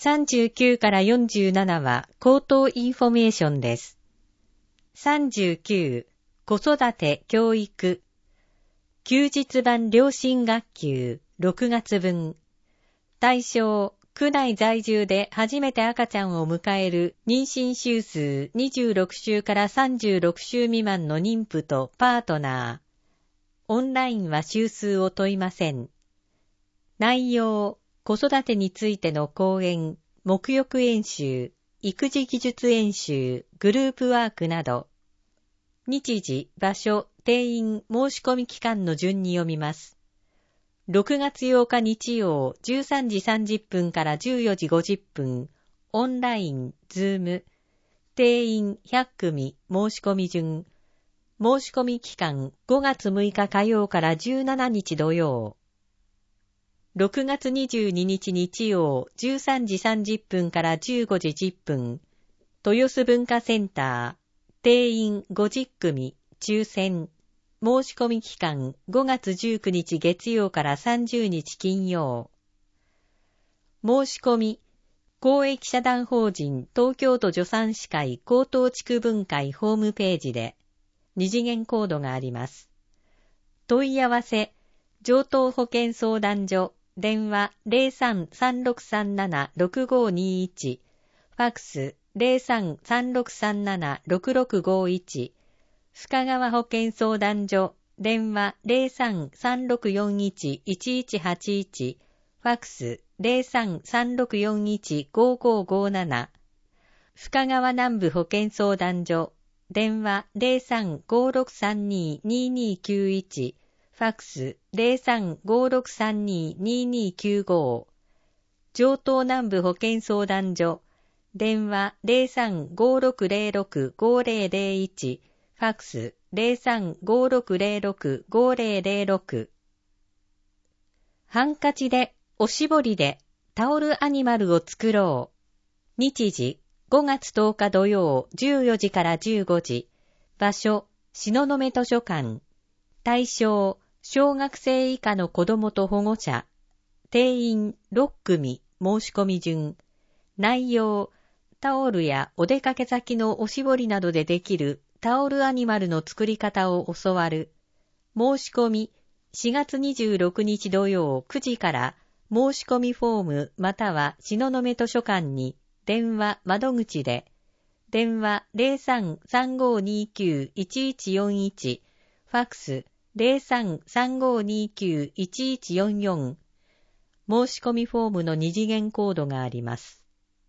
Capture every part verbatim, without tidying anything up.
さんじゅうきゅうからよんじゅうななは口頭インフォメーションです。さんじゅうきゅう、子育て教育。休日版良心学級ろくがつ分。対象、区内在住で初めて赤ちゃんを迎える妊娠週数にじゅうろくしゅうからさんじゅうろくしゅう未満の妊婦とパートナー。オンラインは週数を問いません。内容、子育てについての講演、沐浴演習、育児技術演習、グループワークなど。日時、場所、定員、申し込み期間の順に読みます。ろくがつようか日曜じゅうさんじさんじゅっぷんからじゅうよじごじゅっぷん、オンライン、ズーム。定員ひゃくくみ、申し込み順。申し込み期間ごがつむいか火曜からじゅうしちにち土曜。ろくがつにじゅうににち日曜じゅうさんじさんじゅっぷんからじゅうごじじゅっぷん、豊洲文化センター、定員ごじゅっくみ、抽選、申し込み期間ごがつじゅうくにち月曜からさんじゅうにち金曜。申し込み、公益社団法人東京都助産師会高等地区分会ホームページで、二次元コードがあります。問い合わせ、上東保健相談所、電話 ゼロさん さんろくさんなな ろくごにいち、ファックス ゼロさん さんろくさんなな ろくろくごいち、深川保健相談所、電話 ゼロさん さんろくよんいち いちいちはちいち、ファックス ゼロさん さんろくよんいち ごごごなな、深川南部保健相談所、電話 ゼロさん ごろくさんに ににきゅういち、ファックス ゼロさん ごろくさんに ににきゅうご、上東南部保健相談所、電話 ゼロさん ごろくゼロろく ごゼロゼロいち、ファックス ゼロさん ごろくゼロろく ごゼロゼロろく。ハンカチで、おしぼりで、タオルアニマルを作ろう。日時、ごがつとおか土曜じゅうよじからじゅうごじ。場所、東雲図書館。対象、小学生以下の子供と保護者。定員ろっくみ、申し込み順。内容、タオルやお出かけ先のおしぼりなどでできるタオルアニマルの作り方を教わる。申し込み、しがつにじゅうろくにち土曜くじから申し込みフォームまたは東雲図書館に電話窓口で、電話 ゼロさん さんごにきゅう いちいちよんいち、ファックスゼロさん さんごにきゅう いちいちよんよん。申し込みフォームの二次元コードがあります。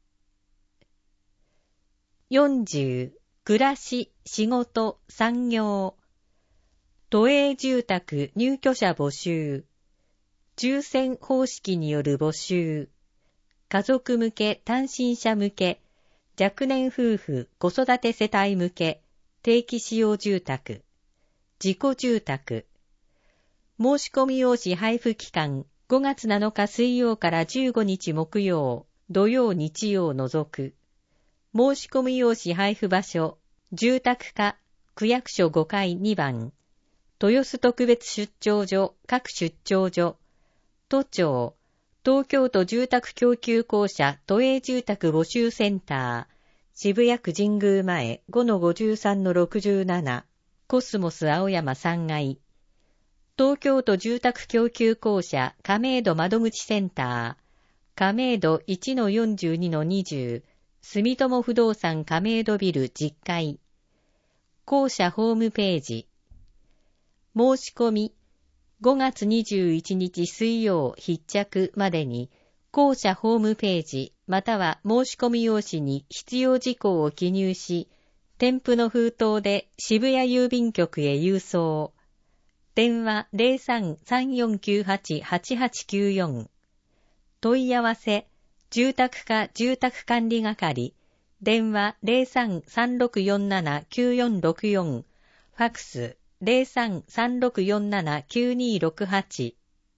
よんじゅう、暮らし、仕事、産業。都営住宅入居者募集。抽選方式による募集。家族向け、単身者向け、若年夫婦、子育て世帯向け、定期使用住宅。自己住宅。申し込み用紙配布期間、ごがつなのか水曜からじゅうごにち木曜、土曜日曜除く。申し込み用紙配布場所、住宅課、区役所ごかいにばん。豊洲特別出張所、各出張所。都庁、東京都住宅供給公社都営住宅募集センター、渋谷区神宮前 ごのごじゅうさんのろくじゅうなな、コスモス青山さんがい。東京都住宅供給公社亀戸窓口センター、亀戸 いちのよんじゅうにのにじゅう、住友不動産亀戸ビルじゅっかい。公社ホームページ。申し込み、ごがつにじゅういちにち水曜必着までに、公社ホームページまたは申し込み用紙に必要事項を記入し、添付の封筒で渋谷郵便局へ郵送。電話 ゼロさん さんよんきゅうはち はちはちきゅうよん。問い合わせ、住宅課住宅管理係。電話 ゼロさん さんろくよんなな きゅうよんろくよん。ファックスゼロさん さんろくよんなな きゅうにろくはち。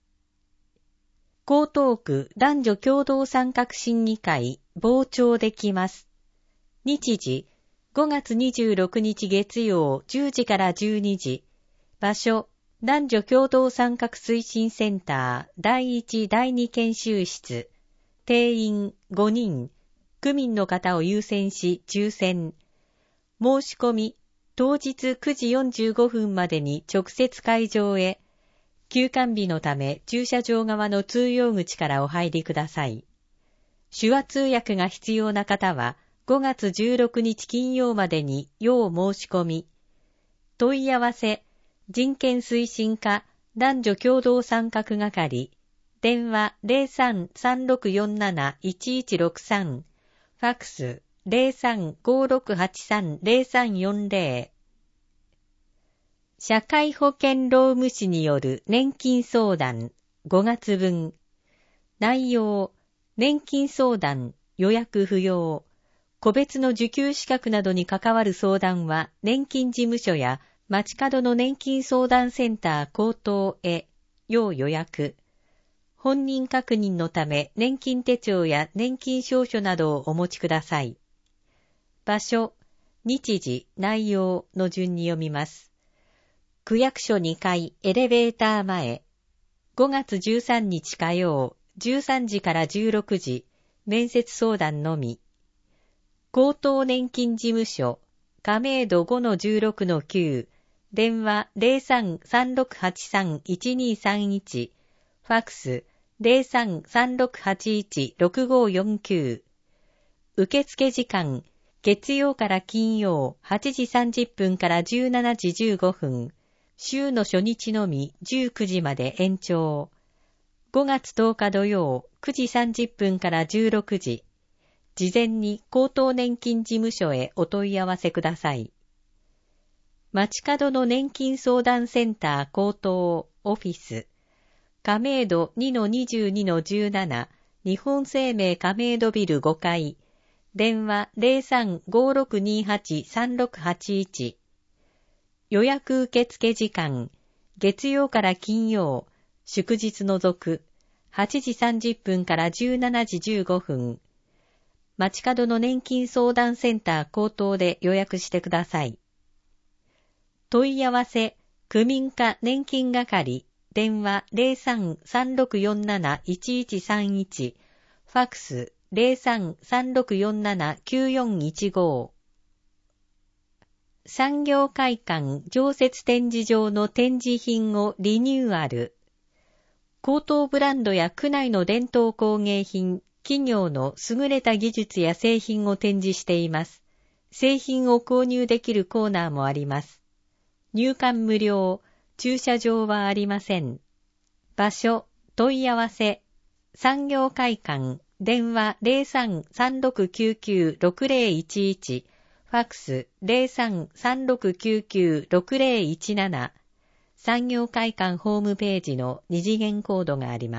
江東区男女共同参画審議会傍聴できます。日時、ごがつにじゅうろくにち月曜じゅうじからじゅうにじ。場所、男女共同参画推進センター第一第二研修室。 定員ごにん、区民の方を優先し抽選。申し込み、当日くじよんじゅうごふんまでに直接会場へ。休館日のため駐車場側の通用口からお入りください。手話通訳が必要な方はごがつじゅうろくにち金曜までに要申し込み。問い合わせ、人権推進課男女共同参画係、電話 ゼロさん さんろくよんなな いちいちろくさん、ファックス ゼロさん ごろくはちさん ゼロさんよんゼロ。社会保険労務士による年金相談ごがつぶん。内容、年金相談、予約不要。個別の受給資格などに関わる相談は年金事務所や街角の年金相談センター口頭へ要予約。本人確認のため年金手帳や年金証書などをお持ちください。場所、日時、内容の順に読みます。区役所にかいエレベーター前。ごがつじゅうさんにち火曜、じゅうさんじからじゅうろくじ、面接相談のみ。高等年金事務所、亀戸 ごのじゅうろくのきゅう、電話 ゼロさん さんろくはちさん いちにさんいち、ファックス ゼロさん さんろくはちいち ろくごよんきゅう。受付時間、月曜から金曜はちじさんじゅっぷんからじゅうしちじじゅうごふん、週の初日のみじゅうくじまで延長。ごがつとおか土曜くじさんじゅっぷんからじゅうろくじ。事前に高等年金事務所へお問い合わせください。街角の年金相談センター高等オフィス、亀戸 にのにじゅうにのじゅうなな、日本生命亀戸ビルごかい、電話 ゼロさん ごろくにはち さんろくはちいち。予約受付時間、月曜から金曜、祝日除く、はちじさんじゅっぷんからじゅうしちじじゅうごふん。街角の年金相談センター口頭で予約してください。問い合わせ、区民課年金係、電話 ゼロさん さんろくよんなな いちいちさんいち、ファックス ゼロさん さんろくよんなな きゅうよんいちご。産業会館常設展示場の展示品をリニューアル。高等ブランドや区内の伝統工芸品、企業の優れた技術や製品を展示しています。製品を購入できるコーナーもあります。入館無料、駐車場はありません。場所、問い合わせ、産業会館、電話 ゼロさん さんろくきゅうきゅう ろくゼロいちいち、ファックス ゼロさん さんろくきゅうきゅう ろくゼロいちなな、産業会館ホームページの二次元コードがあります。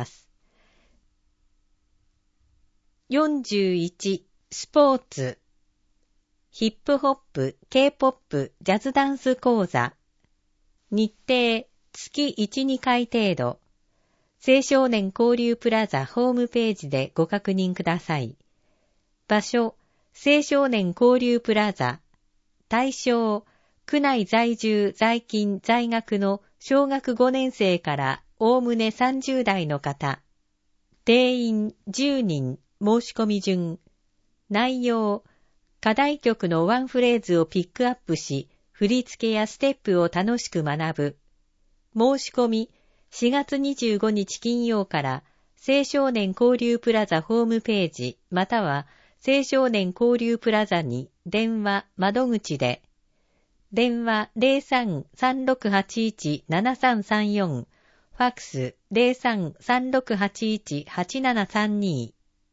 よんじゅういち、スポーツ。ヒップホップ、K-ポップ、ジャズダンス講座。日程、月いち、にかい程度。青少年交流プラザホームページでご確認ください。場所、青少年交流プラザ。対象、区内在住在勤在学の小学ごねん生からおおむねさんじゅう代の方。定員じゅうにん、申し込み順。内容、課題曲のワンフレーズをピックアップし、振り付けやステップを楽しく学ぶ。申し込み、しがつにじゅうごにち金曜から青少年交流プラザホームページまたは青少年交流プラザに電話窓口で、電話 ゼロさん さんろくはちいち ななさんさんよん、ファックス ゼロさん さんろくはちいち はちななさんに。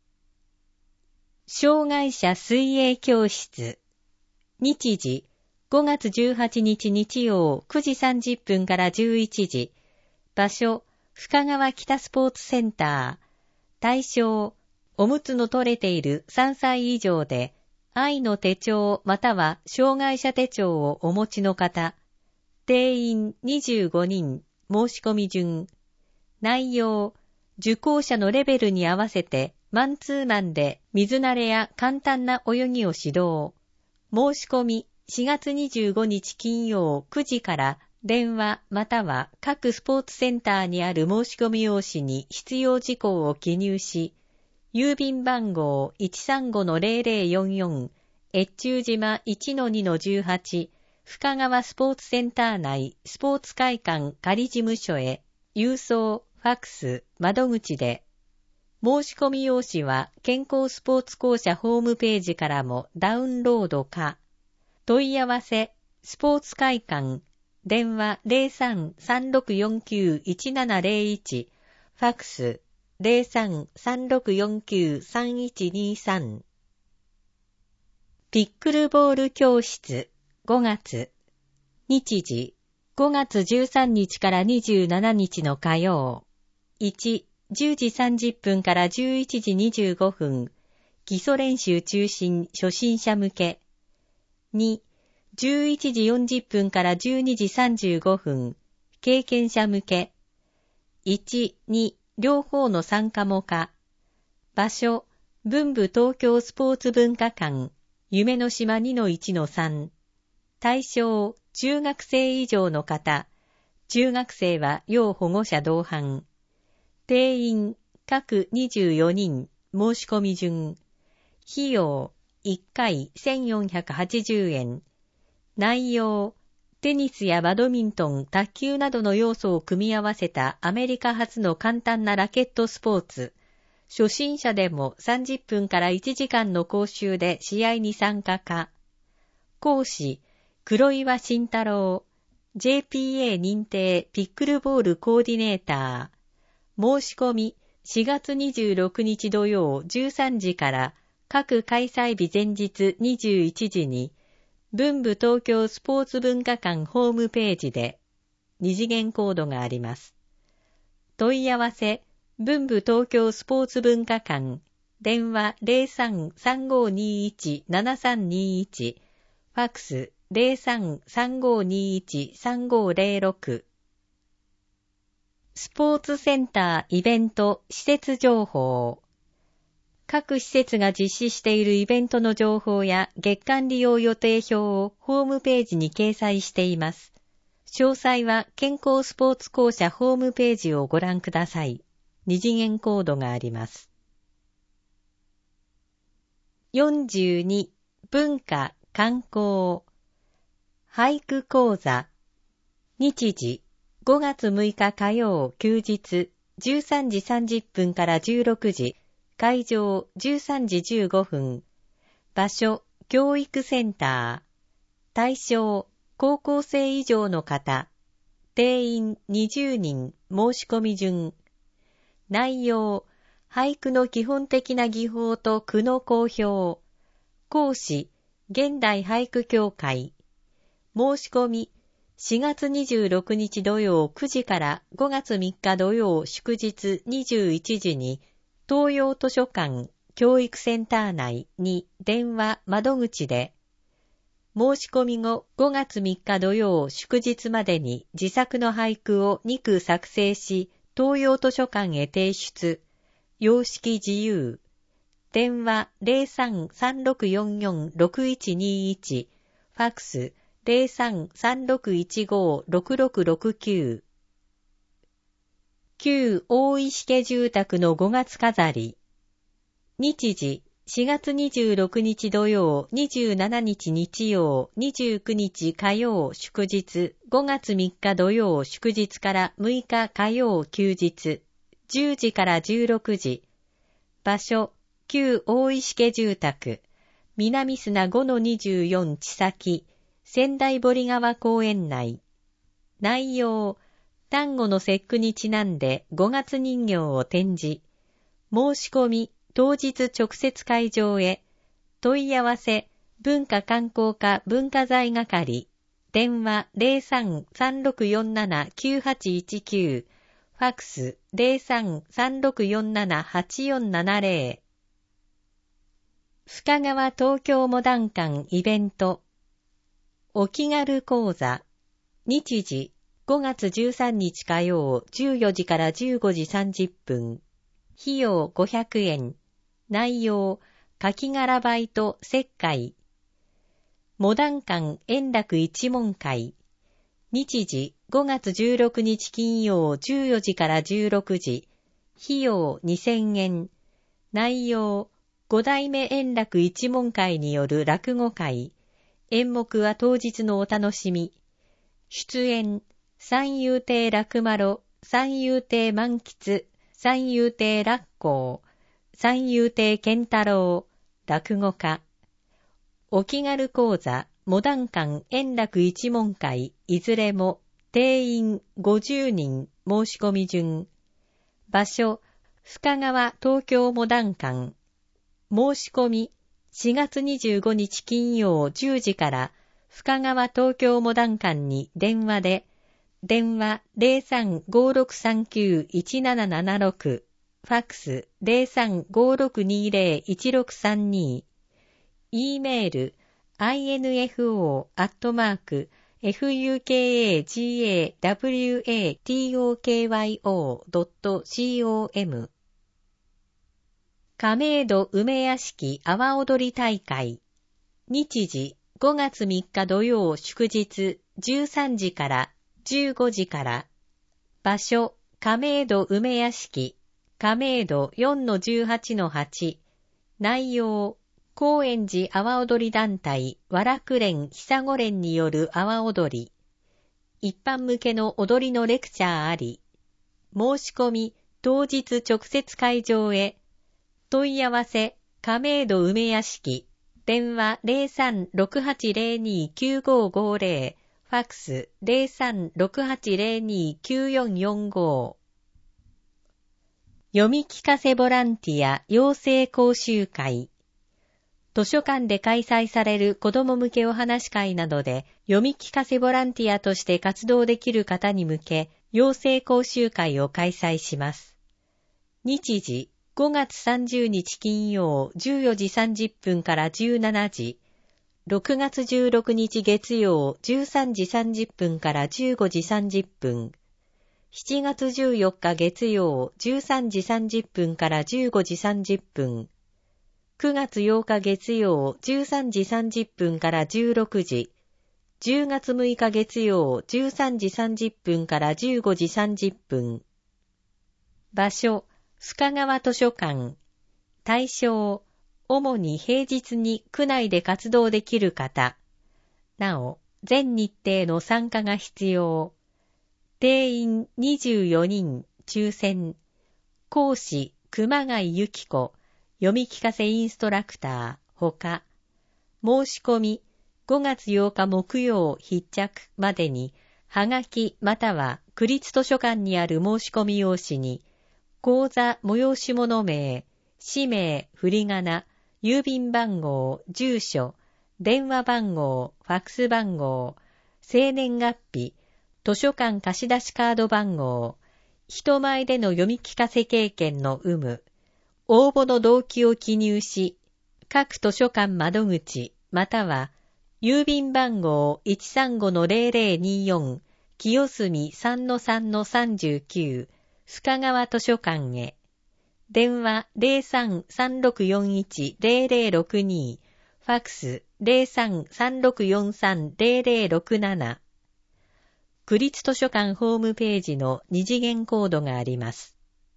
障害者水泳教室。日時、ごがつじゅうはちにち日曜くじさんじゅっぷんからじゅういちじ。場所、深川北スポーツセンター。対象、おむつの取れているさんさい以上で、愛の手帳または障害者手帳をお持ちの方。定員にじゅうごにん、申し込み順。内容、受講者のレベルに合わせてマンツーマンで水慣れや簡単な泳ぎを指導。申し込み、しがつにじゅうごにち金曜くじから電話または各スポーツセンターにある申し込み用紙に必要事項を記入し、 郵便番号 いちさんごのゼロゼロよんよん、越中島 いちのにのじゅうはち、深川スポーツセンター内スポーツ会館仮事務所へ、郵送、ファックス、窓口で。申し込み用紙は健康スポーツ公社ホームページからもダウンロードか。問い合わせ、スポーツ会館、電話 ゼロさん さんろくよんきゅう いちななゼロいち、ファックス ゼロさん さんろくよんきゅう さんいちにさん。ピックルボール教室ごがつ。日時ごがつじゅうさんにちからにじゅうしちにちの火曜。いち、じゅうじさんじゅっぷんからじゅういちじにじゅうごふん。基礎練習中心初心者向け。に、じゅういちじよんじゅっぷんからじゅうにじさんじゅうごふん。経験者向け。いち、に、両方の参加も可。場所、文部東京スポーツ文化館、夢の島 にのいちのさん。対象、中学生以上の方。中学生は要保護者同伴。定員、各にじゅうよにん、申し込み順。費用、いっかいせんよんひゃくはちじゅうえん。内容、テニスやバドミントン、卓球などの要素を組み合わせたアメリカ発の簡単なラケットスポーツ。初心者でもさんじゅっぷんからいちじかんの講習で試合に参加可。講師、黒岩慎太郎、ジェーピーエー 認定ピックルボールコーディネーター。申し込み、しがつにじゅうろくにち土曜じゅうさんじから、各開催日前日にじゅういちじに、文部東京スポーツ文化館ホームページで、二次元コードがあります。問い合わせ、文部東京スポーツ文化館、電話 ゼロさん さんごにいち ななさんにいち、ファックス ゼロさん さんごにいち さんごゼロろく。スポーツセンターイベント施設情報。各施設が実施しているイベントの情報や月間利用予定表をホームページに掲載しています。詳細は健康スポーツ公社ホームページをご覧ください。二次元コードがあります。よんじゅうに、文化・観光。俳句講座。日時、ごがつむいか火曜休日、じゅうさんじさんじゅっぷんからじゅうろくじ、会場じゅうさんじじゅうごふん。場所、教育センター。対象、高校生以上の方。定員にじゅうにん、申し込み順。内容、俳句の基本的な技法と句の公表。講師、現代俳句協会。申し込み、しがつにじゅうろくにち土曜くじからごがつみっか土曜祝日にじゅういちじに、東洋図書館教育センター内に電話窓口で、申し込み後ごがつみっか土曜祝日までに自作の俳句をにく作成し、東洋図書館へ提出。様式自由。電話 ゼロさん さんろくよんよん ろくいちにいち、ファックス ゼロさん さんろくいちご ろくろくろくきゅう。旧大石家住宅のごがつ飾り。日時、しがつにじゅうろくにち土曜、にじゅうしちにち日曜、にじゅうくにち火曜祝日、ごがつみっか土曜祝日からむいか火曜休日、じゅうじからじゅうろくじ。場所、旧大石家住宅、南砂 ごのにじゅうよん 地先、仙台堀川公園内。内容、端午の節句にちなんでごがつ人形を展示。申し込み、当日直接会場へ。問い合わせ、文化観光課文化財係。電話 ゼロさん さんろくよんなな きゅうはちいちきゅう。ファックス ゼロさん さんろくよんなな はちよんななゼロ。深川東京モダン館イベント。お気軽講座。日時、ごがつじゅうさんにち火曜じゅうよじからじゅうごじさんじゅっぷん。費用ごひゃくえん。内容、書き柄バイト切開。モダン館円楽一門会。日時、ごがつじゅうろくにち金曜じゅうよじからじゅうろくじ。費用にせんえん。 内容、五代目円楽一門会による落語会。演目は当日のお楽しみ。出演、三遊亭楽丸、三遊亭満喫、三遊亭楽光、三遊亭健太郎、落語家。お気軽講座、モダン館円楽一門会、いずれも定員ごじゅうにん申し込み順。場所、深川東京モダン館。申し込み、しがつにじゅうごにち金曜じゅうじから深川東京モダン館に電話で、電話 ゼロさんごろくさんきゅういちななななろく、ファックス ゼロさんごろくにゼロいちろくさんに、E メール アイエヌエフオー アットマーク ファクガワトドットコム 亀戸梅屋敷阿波踊り大会。日時ごがつみっか土曜祝日じゅうさんじからじゅうごじから。場所亀戸梅屋敷亀戸 よんのじゅうはちのはち。内容、高円寺阿波踊り団体和楽連久子連による阿波踊り。一般向けの踊りのレクチャーあり。申し込み当日直接会場へ。問い合わせ亀戸梅屋敷。電話 ゼロさんろくはちゼロにきゅうごごゼロ。ファックス ゼロさんろくはちゼロにきゅうよんよんご。読み聞かせボランティア養成講習会。図書館で開催される子ども向けお話会などで読み聞かせボランティアとして活動できる方に向け養成講習会を開催します。日時ごがつさんじゅうにち金曜じゅうよじさんじゅっぷんからじゅうしちじ、ろくがつじゅうろくにち月曜じゅうさんじさんじゅっぷんからじゅうごじさんじゅっぷん、しちがつじゅうよっか月曜じゅうさんじさんじゅっぷんからじゅうごじさんじゅっぷん、くがつようか月曜じゅうさんじさんじゅっぷんからじゅうろくじ、じゅうがつむいか月曜じゅうさんじさんじゅっぷんからじゅうごじさんじゅっぷん。場所、深川図書館。対象、主に平日に区内で活動できる方。なお、全日程の参加が必要。定員にじゅうよにん、抽選。講師、熊谷由紀子、読み聞かせインストラクター、ほか。申し込み、ごがつようか木曜必着までに、はがきまたは区立図書館にある申し込み用紙に、講座催し物名、氏名、振り仮名、郵便番号、住所、電話番号、ファックス番号、生年月日、図書館貸出カード番号、人前での読み聞かせ経験の有無、応募の動機を記入し、各図書館窓口、または、郵便番号 いちさんごのゼロゼロによん、清澄 さんのさんのさんじゅうきゅう、深川図書館へ。電話 ゼロさんさんろくよんいちゼロゼロろくに、ファックス ゼロさんさんろくよんさんゼロゼロろくなな。区立図書館ホームページの二次元コードがあります。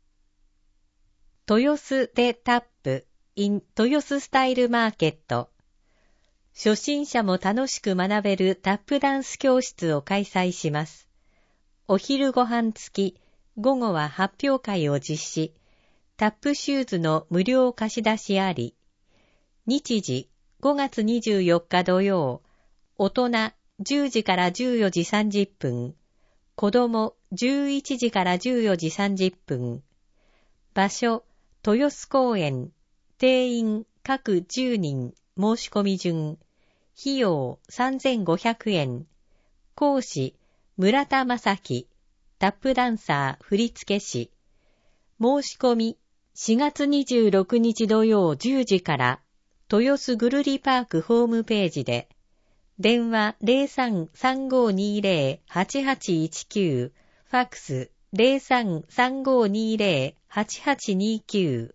豊洲でタップ in 豊洲スタイルマーケット。初心者も楽しく学べるタップダンス教室を開催します。お昼ご飯付き、午後は発表会を実施。タップシューズの無料貸し出しあり。日時ごがつにじゅうよっか土曜。大人じゅうじからじゅうよじさんじゅっぷん。子供じゅういちじからじゅうよじさんじゅっぷん。場所豊洲公園。定員各じゅうにん。申し込み順。費用さんぜんごひゃくえん。講師村田正樹。タップダンサー振付師。申し込みしがつにじゅうろくにち土曜じゅうじから豊洲ぐるりパークホームページで。電話 ゼロさんさんごにゼロ はちはちいちきゅう、ファックス ゼロさんさんごにゼロ はちはちにきゅう。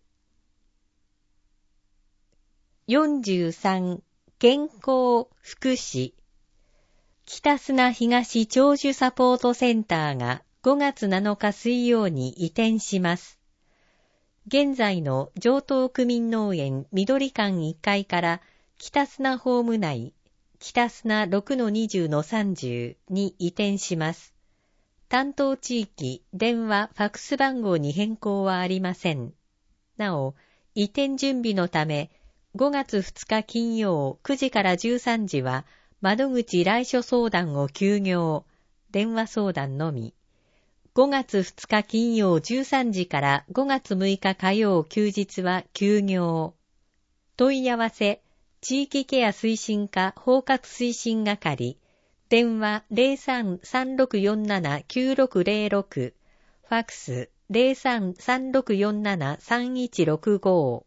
よんじゅうさん健康福祉。北砂東長寿サポートセンターがごがつなのか水曜に移転します。 現在の上東区民農園緑館いっかいから北砂ホーム内、北砂 ろくのにじゅうのさんじゅう に移転します。担当地域、電話、ファックス番号に変更はありません。なお、移転準備のため、ごがつふつか金曜くじからじゅうさんじは窓口来所相談を休業、電話相談のみ。ごがつふつか金曜じゅうさんじからごがつむいか火曜休日は休業。問い合わせ、地域ケア推進課包括推進係、電話 ゼロさん さんろくよんなな きゅうろくゼロろく、ファックス ゼロさん さんろくよんなな さんいちろくご。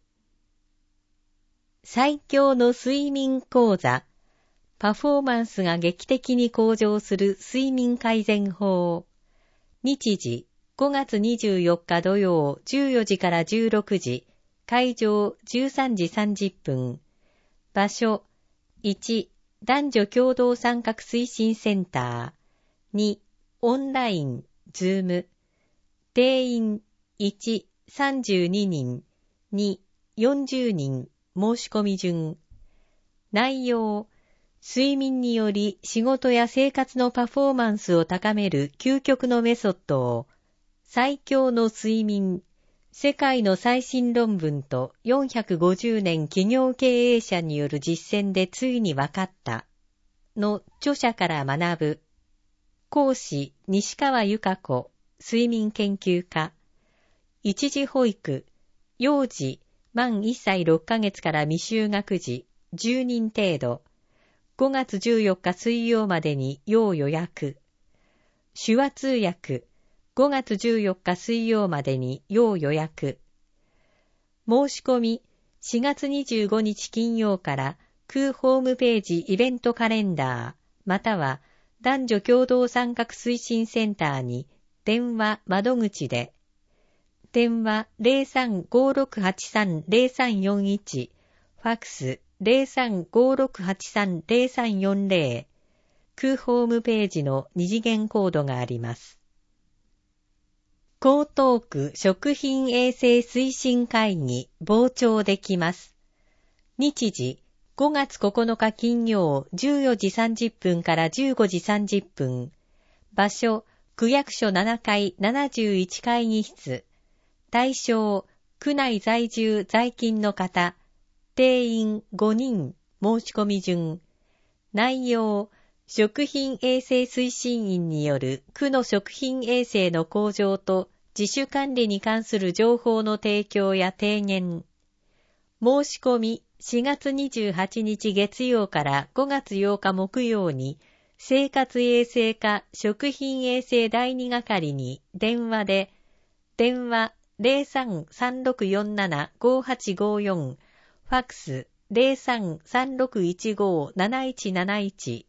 最強の睡眠講座、パフォーマンスが劇的に向上する睡眠改善法。日時、ごがつにじゅうよっか土曜じゅうよじからじゅうろくじ、会場じゅうさんじさんじゅっぷん。場所、いち、男女共同参画推進センター。に、オンライン、ズーム。定員、いち、さんじゅうににん。に、よんじゅうにん。申し込み順。内容、睡眠により仕事や生活のパフォーマンスを高める究極のメソッドを、最強の睡眠、世界の最新論文とよんひゃくごじゅうねん企業経営者による実践でついに分かったの著者から学ぶ。講師西川由香子、睡眠研究家。一時保育、幼児、満いっさいろっかげつから未就学児、じゅうにん程度。ごがつじゅうよっか水曜までに要予約。手話通訳、ごがつじゅうよっか水曜までに要予約。申し込み、しがつにじゅうごにち金曜から空ホームページイベントカレンダー、または男女共同参画推進センターに電話窓口で、電話 ゼロさん ごろくはちさん ゼロさんよんいち、ファックス ゼロさん ごろくはちさん ゼロさんよんゼロ、空ホームページの二次元コードがあります。江東区食品衛生推進会議傍聴できます。日時、ごがつここのか金曜じゅうよじさんじゅっぷんからじゅうごじさんじゅっぷん。場所、区役所ななかいななじゅういち会議室。対象、区内在住在勤の方。定員ごにん、申し込み順。内容、食品衛生推進員による区の食品衛生の向上と自主管理に関する情報の提供や提言。申し込みしがつにじゅうはちにち月曜からごがつようか木曜に生活衛生課食品衛生第二係に電話で、電話 ゼロさん さんろくよんなな ごはちごよん、ファックス ゼロさん さんろくいちご なないちなないち。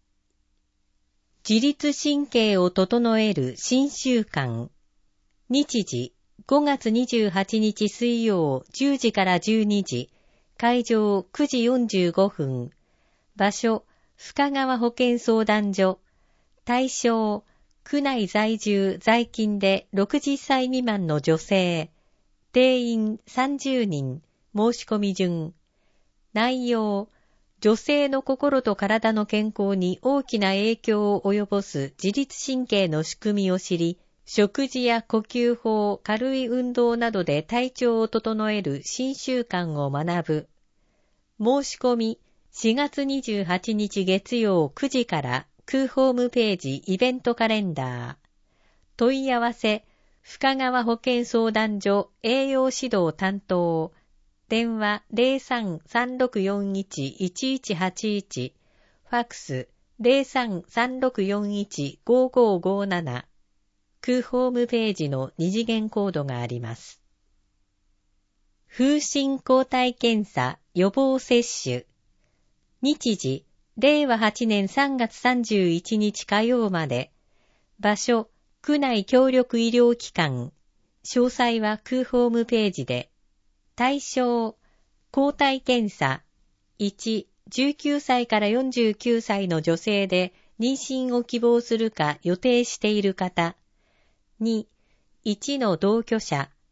自律神経を整える新習慣。日時、ごがつにじゅうはちにち水曜じゅうじからじゅうにじ、会場くじよんじゅうごふん。場所、深川保健相談所。対象、区内在住在勤でろくじゅっさい未満の女性。定員さんじゅうにん、申し込み順。内容、女性の心と体の健康に大きな影響を及ぼす自律神経の仕組みを知り、食事や呼吸法、軽い運動などで体調を整える新習慣を学ぶ。申し込み、しがつにじゅうはちにち月曜くじから空ホームページイベントカレンダー。問い合わせ、深川保健相談所栄養指導担当。電話 ゼロさん さんろくよんいち いちいちはちいち、ファックス ゼロさん さんろくよんいち ごごごなな。空ホームページの二次元コードがあります。風疹抗体検査予防接種。日時、れいわはちねんさんがつさんじゅういちにち火曜まで。場所、区内協力医療機関。詳細は空ホームページで。対象、抗体検査。いち、じゅうきゅうさいからよんじゅうきゅうさいの女性で妊娠を希望するか予定している方。に、いちの同居者。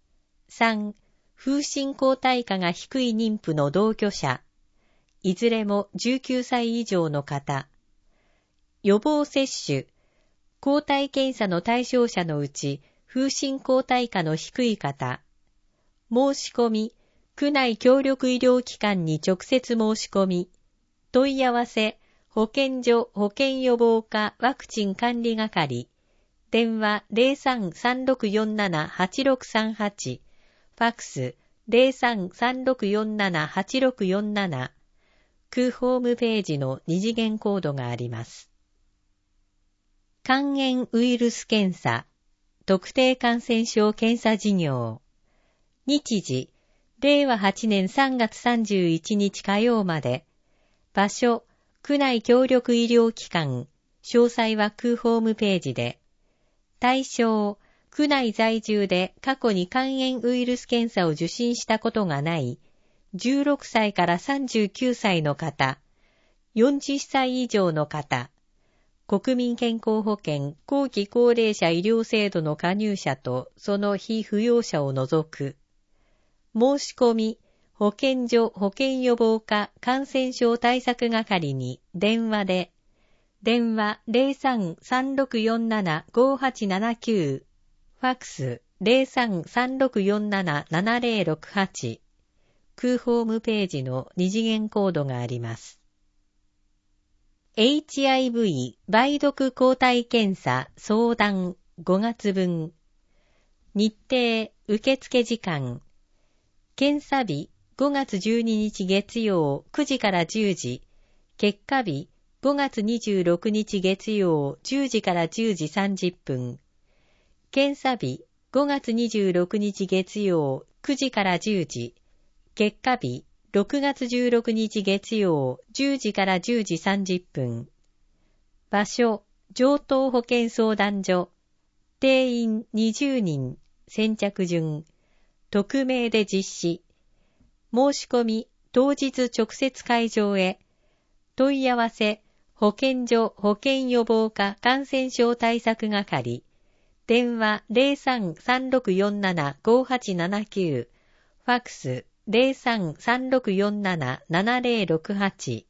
さん、風疹抗体価が低い妊婦の同居者、いずれもじゅうきゅうさい以上の方。予防接種、抗体検査の対象者のうち、風疹抗体価の低い方。申し込み、区内協力医療機関に直接申し込み。問い合わせ、保健所保健予防課ワクチン管理係。電話 ゼロさん さんろくよんなな はちろくさんはち。ファックス ゼロさん さんろくよんなな はちろくよんなな。区ホームページの二次元コードがあります。肝炎ウイルス検査、特定感染症検査事業。日時、れいわはちねんさんがつさんじゅういちにち火曜まで。場所、区内協力医療機関。詳細は区ホームページで。対象、区内在住で過去に肝炎ウイルス検査を受診したことがない、じゅうろくさいからさんじゅうきゅうさいの方、よんじゅっさい以上の方、国民健康保険後期高齢者医療制度の加入者とその被扶養者を除く。申し込み、保健所保健予防課感染症対策係に電話で、電話 ゼロさん さんろくよんなな ごはちななきゅう、ファックス ゼロさん さんろくよんなな ななゼロろくはち、区ホームページの二次元コードがあります。エイチアイブイ 梅毒抗体検査相談ごがつぶん。日程受付時間。検査日ごがつじゅうににち月曜くじからじゅうじ。結果日ごがつにじゅうろくにち月曜じゅうじからじゅうじさんじゅっぷん。検査日ごがつにじゅうろくにち月曜くじからじゅうじ。結果日ろくがつじゅうろくにち月曜じゅうじからじゅうじさんじゅっぷん。場所、城東保健相談所。定員にじゅうにん。先着順。匿名で実施。申し込み、当日直接会場へ。問い合わせ、保健所保健予防課感染症対策係。電話 ゼロさん さんろくよんなな ごはちななきゅう。ファックスゼロさん さんろくよんなな ななゼロろくはち。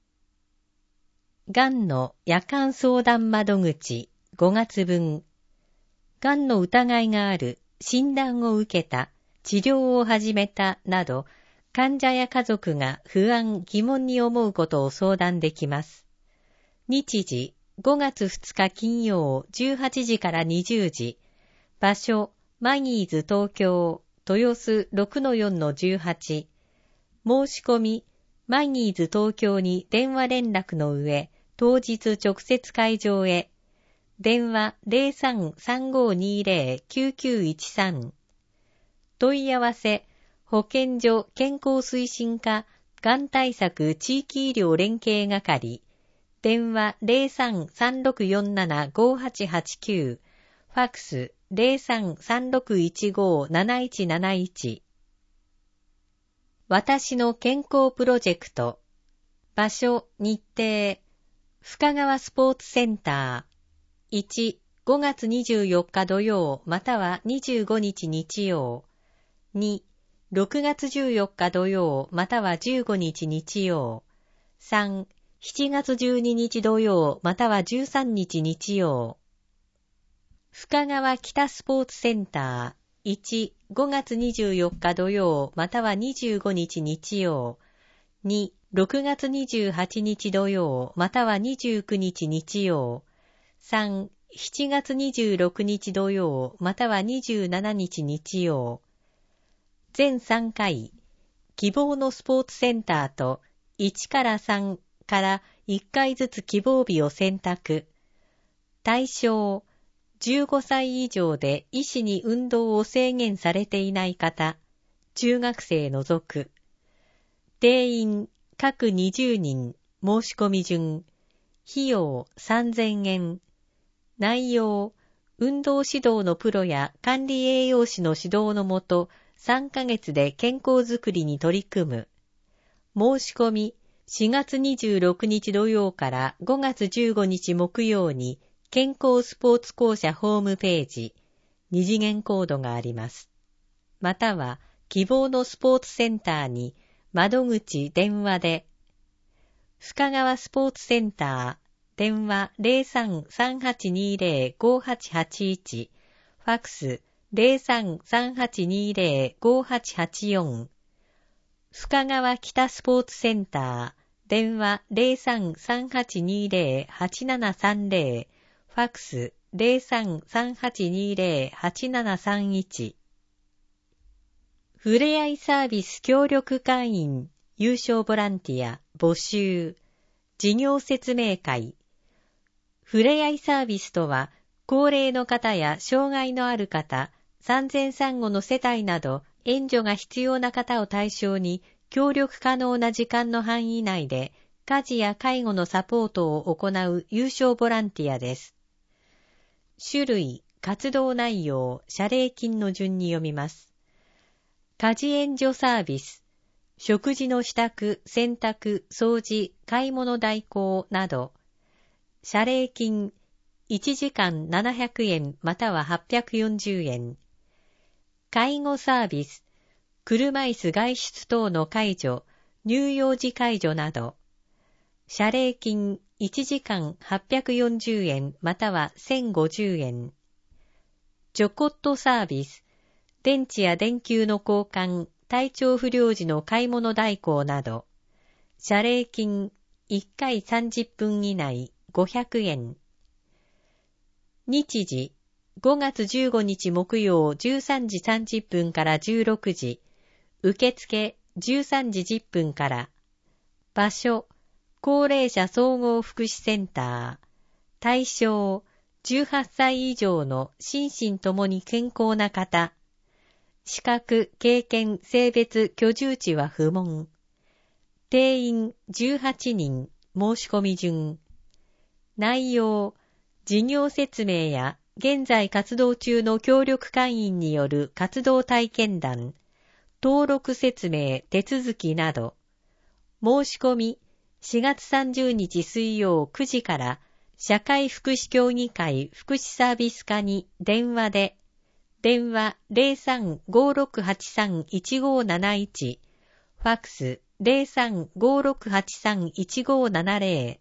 がんの夜間相談窓口ごがつぶん。がんの疑いがある、診断を受けた、治療を始めたなど、患者や家族が不安、疑問に思うことを相談できます。日時ごがつふつか金曜じゅうはちじからにじゅうじ。場所マギーズ東京豊洲 ろくのよんのじゅうはち。申し込みマギーズ東京に電話連絡の上、当日直接会場へ。電話 ゼロさん さんごにゼロ きゅうきゅういちさん。問い合わせ保健所健康推進課がん対策地域医療連携係。電話 ゼロさん さんろくよんなな ごはちはちきゅう。ファックス ゼロさん さんろくいちご なないちなないち。私の健康プロジェクト。場所、日程。深川スポーツセンター。いち、ごがつにじゅうよっか土曜またはにじゅうごにち日曜。に、ろくがつじゅうよっか土曜またはじゅうごにち日曜。さん、しちがつじゅうににち土曜またはじゅうさんにち日曜。深川北スポーツセンター。いち、ごがつにじゅうよっか土曜またはにじゅうごにち日曜。に、ろくがつにじゅうはちにち土曜またはにじゅうくにち日曜。さん、しちがつにじゅうろくにち土曜またはにじゅうしちにち日曜。全さんかい、希望のスポーツセンターといちからさんからいっかいずつ希望日を選択。対象、じゅうごさい以上で医師に運動を制限されていない方、中学生除く。定員、各にじゅうにん、申し込み順。費用さんぜんえん。内容、運動指導のプロや管理栄養士の指導のもと、さんかげつで健康づくりに取り組む。申し込み、しがつにじゅうろくにち土曜からごがつじゅうごにち木曜に、健康スポーツ公社ホームページ、二次元コードがあります。 または希望のスポーツセンターに窓口電話で、深川スポーツセンター、電話 ゼロさん さんはちにゼロ ごはちはちいち、ファックス ゼロさん さんはちにゼロ ごはちはちよん、深川北スポーツセンター、電話 ゼロさん さんはちにゼロ はちななさんゼロ、ファックス ゼロさん さんはちにゼロ はちななさんいち。ふれあいサービス協力会員有償ボランティア募集事業説明会。ふれあいサービスとは、高齢の方や障害のある方、産前産後の世帯など援助が必要な方を対象に協力可能な時間の範囲内で家事や介護のサポートを行う有償ボランティアです。種類、活動内容、謝礼金の順に読みます。家事援助サービス、食事の支度、洗濯、掃除、買い物代行など、謝礼金いちじかんななひゃくえんまたははっぴゃくよんじゅうえん。介護サービス、車椅子外出等の介助、乳幼児介助など、謝礼金いちじかんはっぴゃくよんじゅうえんまたはせんごじゅうえん。ちょこっとサービス、電池や電球の交換、体調不良時の買い物代行など、謝礼金いっかいさんじゅっぷん以内ごひゃくえん。日時、ごがつじゅうごにち木曜じゅうさんじさんじゅっぷんからじゅうろくじ、受付じゅうさんじじゅっぷんから、場所、高齢者総合福祉センター、対象、じゅうはっさい以上の心身ともに健康な方、資格、経験、性別、居住地は不問。定員じゅうはちにん、申し込み順。内容、事業説明や現在活動中の協力会員による活動体験談、登録説明、手続きなど。申し込み、しがつさんじゅうにち水曜くじから社会福祉協議会福祉サービス課に電話で、電話 ゼロさん ごろくはちさん いちごなないち、ファックス ゼロさん ごろくはちさん いちごななゼロ。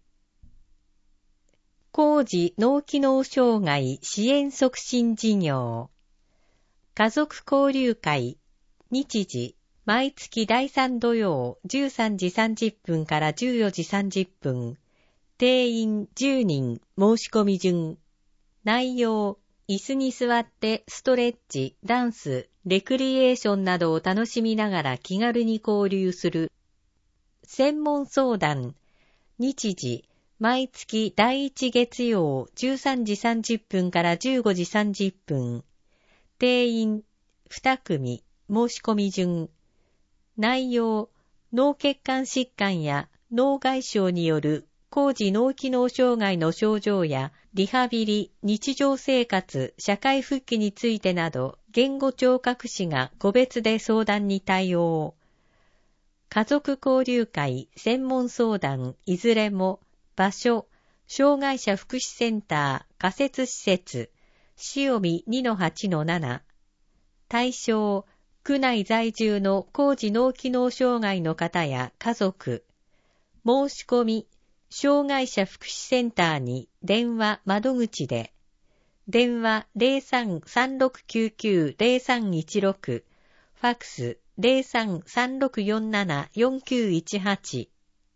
高次脳機能障害支援促進事業。家族交流会、日時、毎月だいさん土曜じゅうさんじさんじゅっぷんからじゅうよじさんじゅっぷん。定員じゅうにん、申し込み順。内容、椅子に座ってストレッチ、ダンス、レクリエーションなどを楽しみながら気軽に交流する。専門相談。日時、毎月だいいち月曜じゅうさんじさんじゅっぷんからじゅうごじさんじゅっぷん。定員に組、申し込み順。内容、脳血管疾患や脳外傷による高次脳機能障害の症状やリハビリ、日常生活、社会復帰についてなど、言語聴覚士が個別で相談に対応。家族交流会、専門相談、いずれも、場所、障害者福祉センター、仮設施設、塩見 にのはちのなな。対象、区内在住の高次脳機能障害の方や家族。申し込み、障害者福祉センターに電話窓口で、電話 ゼロさん さんろくきゅうきゅう ゼロさんいちろく、ファックス ゼロさん さんろくよんなな よんきゅういちはち。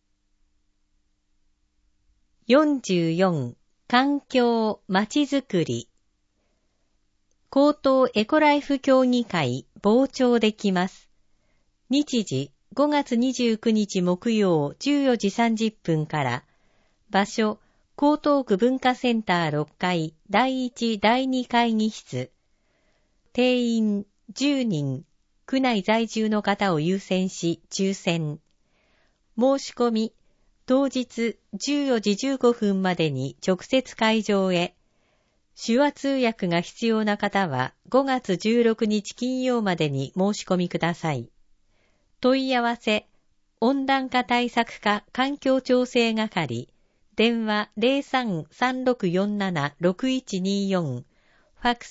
よんじゅうよん、環境、まちづくり。高等エコライフ協議会、傍聴できます。日時、ごがつにじゅうくにち木曜じゅうよじさんじゅっぷんから、場所、江東区文化センターろっかいだいいちだいに会議室。定員じゅうにん、区内在住の方を優先し抽選。申し込み、当日じゅうよじじゅうごふんまでに直接会場へ。手話通訳が必要な方はごがつじゅうろくにち金曜までに申し込みください。問い合わせ、温暖化対策課環境調整係、電話 ゼロさん さんろくよんなな ろくいちによん、ファックス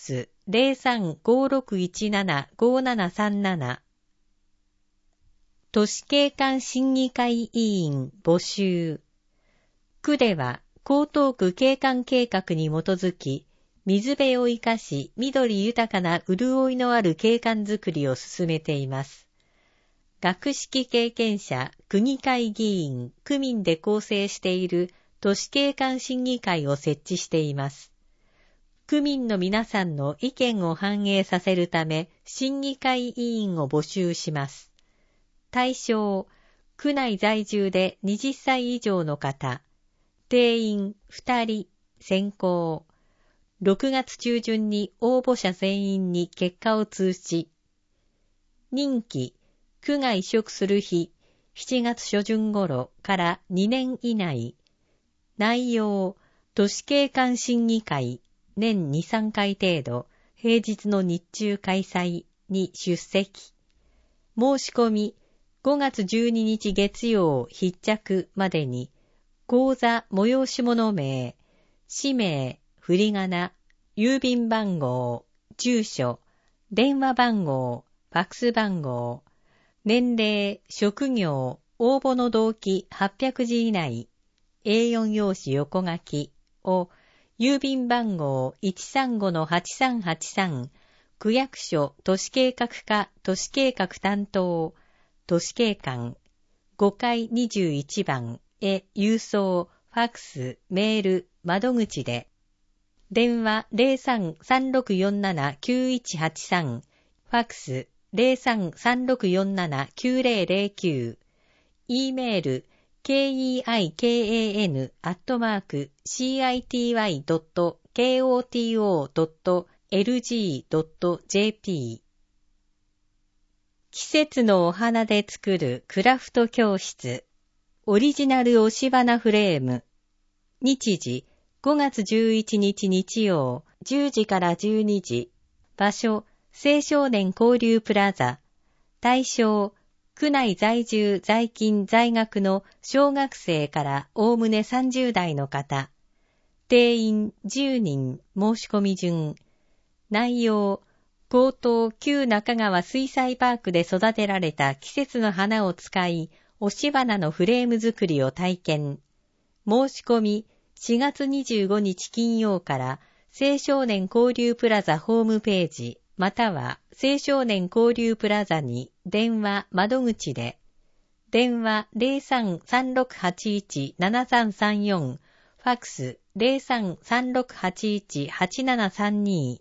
ゼロさんごろくいちななごななさんなな。都市景観審議会委員募集。区では江東区景観計画に基づき、水辺を生かし緑豊かな潤いのある景観づくりを進めています。学識経験者、区議会議員、区民で構成している都市景観審議会を設置しています。区民の皆さんの意見を反映させるため、審議会委員を募集します。対象、区内在住ではたち以上の方、定員ふたり、選考。ろくがつ中旬に応募者全員に結果を通知。任期、区が移植する日、しちがつ初旬頃からにねん以内。内容、都市景観審議会、年に、さんかい程度、平日の日中開催に出席。申し込み、ごがつじゅうににち月曜必着までに、口座催し物名、氏名、振り仮名、郵便番号、住所、電話番号、ファックス番号、年齢、職業、応募の動機はっぴゃくじ以内、エーよん 用紙横書きを、郵便番号 いちさんごのはちさんはちさん、区役所都市計画課都市計画担当、都市景観、ごかいにじゅういちばんへ郵送、ファックス、メール、窓口で。電話 ゼロさんさんろくよんななきゅういちはちさん、ファックス ゼロさんさんろくよんななきゅうゼロゼロきゅう、e メール ケーイーアイケーエーエヌ アットマーク シーアイティーワイ ドット ケーオーティーオー ドット エルジー ドット ジェーピー。季節のお花で作るクラフト教室、オリジナル押し花フレーム。日時、ごがつじゅういちにち日曜、じゅうじからじゅうにじ。場所、青少年交流プラザ。対象、区内在住在勤在学の小学生からおおむねさんじゅう代の方。定員じゅうにん、申し込み順。内容、江東旧中川水彩パークで育てられた季節の花を使い、押し花のフレーム作りを体験。申し込み、しがつにじゅうごにち金曜から青少年交流プラザホームページまたは青少年交流プラザに電話窓口で電話 ゼロさんさんろくはちいちななさんさんよん ファックス ゼロさんさんろくはちいちはちななさんに。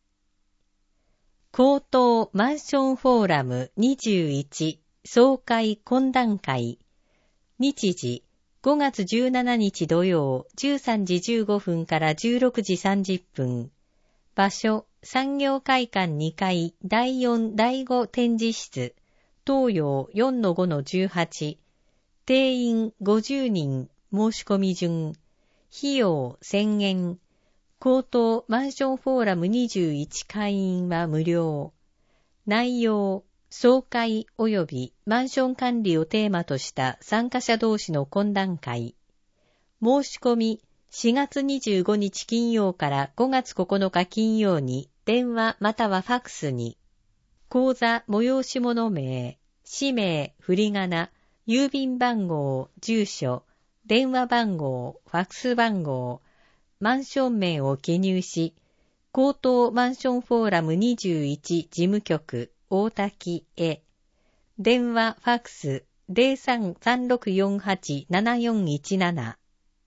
江東マンションフォーラムにじゅういち総会懇談会。日時ごがつじゅうしちにち土曜じゅうさんじじゅうごふんからじゅうろくじさんじゅっぷん。場所産業会館にかいだいよんだいご展示室東洋 よんのごのじゅうはち。定員ごじゅうにん申し込み順。費用せんえん。江東マンションフォーラムにじゅういち会員は無料。内容総会及びマンション管理をテーマとした参加者同士の懇談会。申し込みしがつにじゅうごにち金曜からごがつここのか金曜に電話またはファックスに。口座催し物名、氏名、振り仮名、郵便番号、住所、電話番号、ファックス番号、マンション名を記入し、江東マンションフォーラムにじゅういち事務局大滝へ。電話ファックス ゼロさんさんろくよんはちななよんいちなな。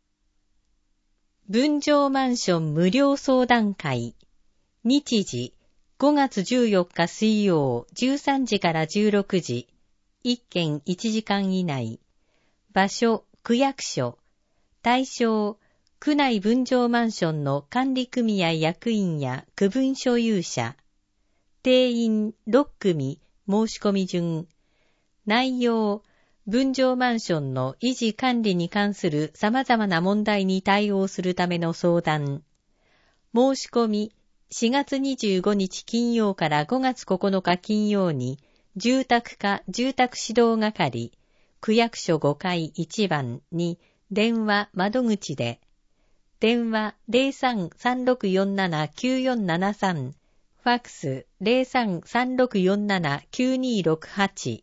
分譲マンション無料相談会。日時ごがつじゅうよっか水曜じゅうさんじからじゅうろくじ。いっけんいちじかん以内。場所区役所。対象区内分譲マンションの管理組合役員や区分所有者。定員ろっくみ申し込み順。内容分譲マンションの維持管理に関する様々な問題に対応するための相談。申し込みしがつにじゅうごにち金曜からごがつここのか金曜に住宅課住宅指導係区役所ごかいいちばんに電話窓口で電話 ゼロさんさんろくよんななきゅうよんななさんファックス ゼロさんさんろくよんななきゅうにろくはち。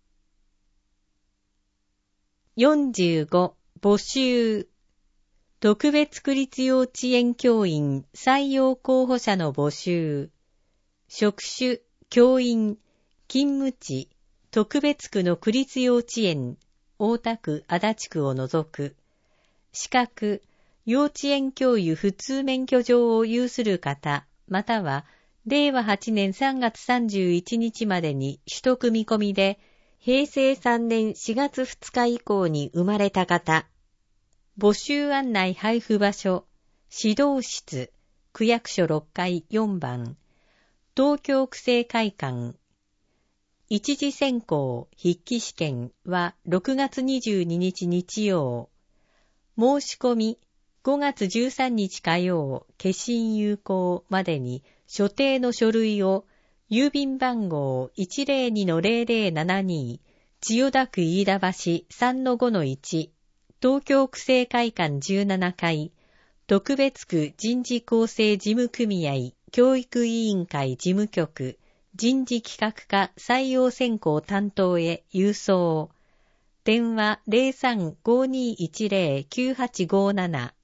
よんじゅうご、募集。特別区立幼稚園教員採用候補者の募集。職種、教員、勤務地、特別区の区立幼稚園、大田区、足立区を除く。資格、幼稚園教諭普通免許状を有する方、または、れいわはちねんさんがつさんじゅういちにちまでに取得見込みで、へいせいさんねんしがつふつか以降に生まれた方。募集案内配布場所、指導室、区役所ろっかいよんばん、東京区政会館。一次選考筆記試験はろくがつにじゅうににち日曜。申し込みごがつじゅうさんにち火曜、消印有効までに所定の書類を郵便番号 いちぜろにのぜろぜろななに 千代田区飯田橋 さんのごのいち、東京区政会館じゅうななかい、特別区人事構成事務組合教育委員会事務局人事企画課採用選考担当へ郵送。電話 ゼロさんごにいちぜろきゅうはちごなな。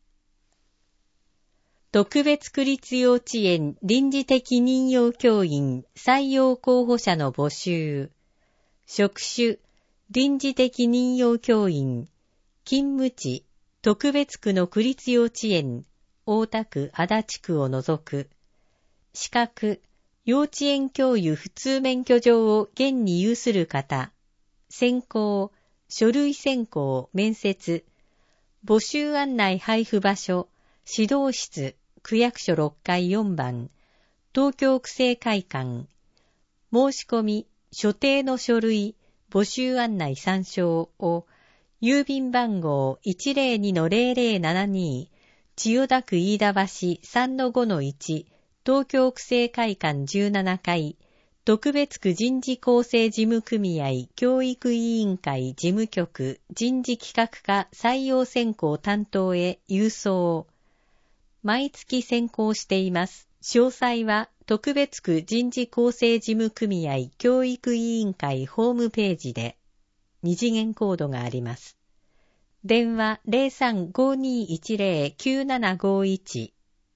特別区立幼稚園臨時的任用教員採用候補者の募集。職種、臨時的任用教員。勤務地、特別区の区立幼稚園、大田区足立区を除く。資格、幼稚園教諭普通免許状を現に有する方。選考、書類選考、面接。募集案内配布場所、指導室、区役所ろっかいよんばん、東京区政会館。申し込み、所定の書類、募集案内参照を、郵便番号 いちぜろにのぜろぜろななに 千代田区飯田橋 さんのごのいち、東京区政会館じゅうななかい、特別区人事構成事務組合教育委員会事務局人事企画課採用選考担当へ郵送。毎月選考しています。詳細は特別区人事構成事務組合教育委員会ホームページで。二次元コードがあります。電話 ゼロさんごにいちぜろきゅうななごいち。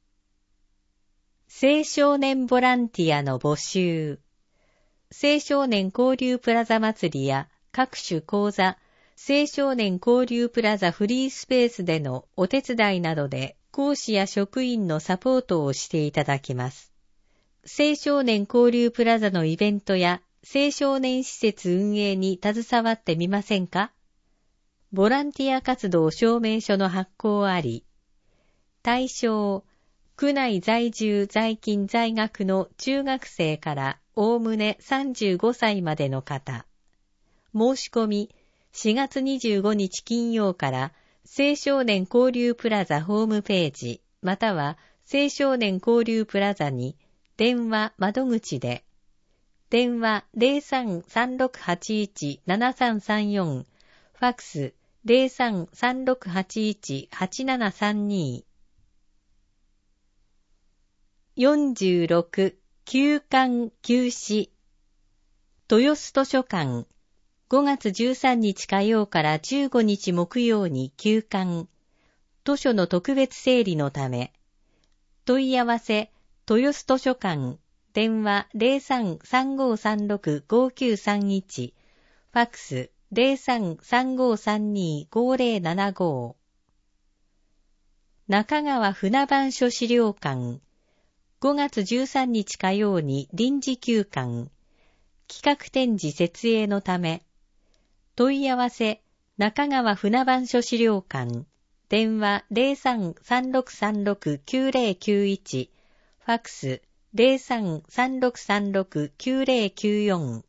青少年ボランティアの募集。青少年交流プラザ祭りや各種講座、青少年交流プラザフリースペースでのお手伝いなどで講師や職員のサポートをしていただきます。青少年交流プラザのイベントや青少年施設運営に携わってみませんか？ボランティア活動証明書の発行あり。対象、区内在住在勤在学の中学生からおおむねさんじゅうごさいまでの方。申し込み、しがつにじゅうごにち金曜から青少年交流プラザホームページ、または青少年交流プラザに電話窓口で、電話 ゼロさんさんろくはちいちななさんさんよん、ファックス ゼロさんさんろくはちいちはちななさんに。よんじゅうろく、休館休止。豊洲図書館、ごがつじゅうさんにち火曜からじゅうごにち木曜に休館。図書の特別整理のため。問い合わせ、豊洲図書館、電話 ゼロさんさんごさんろくごきゅうさんいち、ファックス ゼロさんさんごさんにごぜろななご。中川船番所資料館、ごがつじゅうさんにち火曜に臨時休館。企画展示設営のため。問い合わせ、中川船番所資料館、電話 ゼロさんさんろくさんろくきゅうぜろきゅういち、ファックスゼロさんさんろくさんろくきゅうぜろきゅうよん。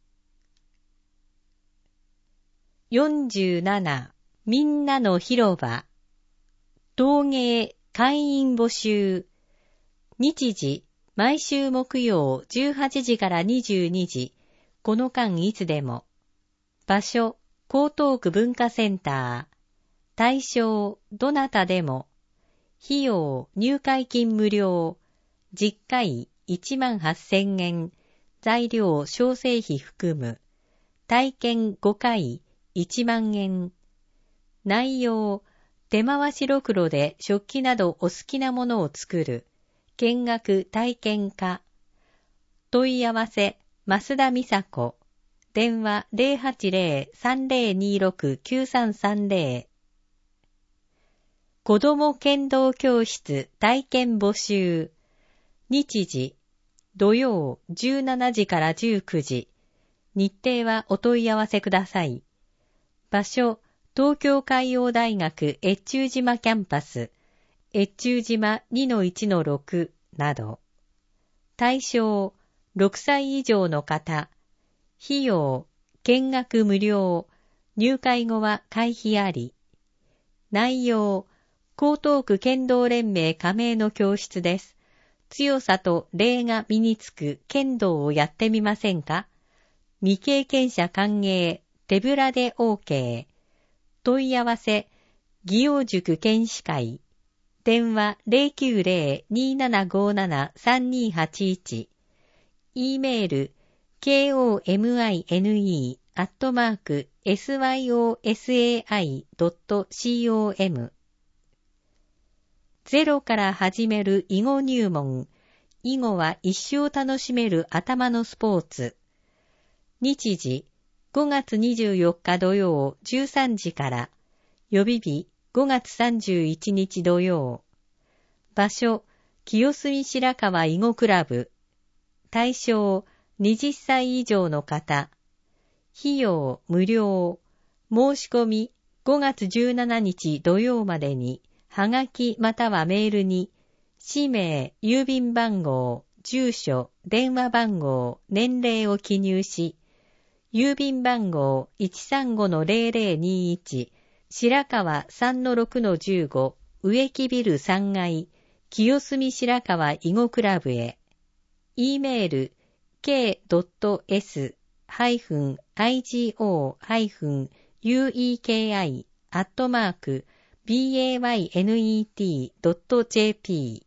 よんじゅうなな、みんなの広場。陶芸会員募集。日時、毎週木曜じゅうはちじからにじゅうにじ、この間いつでも。場所、江東区文化センター。対象、どなたでも。費用、入会金無料。じゅっかい、 いちまんはっせんえん、材料小製費含む。体験ごかいいちまんえん。内容、手回しろくろで食器などお好きなものを作る。見学体験家。問い合わせ、増田美佐子。電話 ゼロはちゼロ さんゼロにろく きゅうさんさんゼロ。子ども剣道教室体験募集。日時、土曜じゅうしちじからじゅうくじ。日程はお問い合わせください。場所、東京海洋大学越中島キャンパス、越中島 にのいちのろく など。対象、ろくさい以上の方。費用、見学無料。入会後は会費あり。内容、江東区剣道連盟加盟の教室です。強さと礼が身につく剣道をやってみませんか？未経験者歓迎、手ぶらで OK。問い合わせ、祇王塾剣士会。電話 ゼロきゅうゼロ にーななごーなな さんにーはちいち。e メール、ケーオーエムアイエヌイー アットマーク エスワイオーエスエーアイ ドット コム。ゼロから始める囲碁入門。囲碁は一生楽しめる頭のスポーツ。日時、ごがつにじゅうよっか土曜じゅうさんじから。予備日、ごがつさんじゅういちにち土曜。場所、清澄白河囲碁クラブ。対象、はたち以上の方。費用、無料。申し込み、ごがつじゅうしちにち土曜までに。はがきまたはメールに、氏名、郵便番号、住所、電話番号、年齢を記入し、郵便番号 いちさんごのゼロゼロにいち、白河 さんのろくのじゅうご、植木ビルさんがい、清澄白河囲碁クラブへ。e メール、ケードットエス アイゴ ユーイーケーアイ アットマーク ビーエーワイネット ドット ジェーピー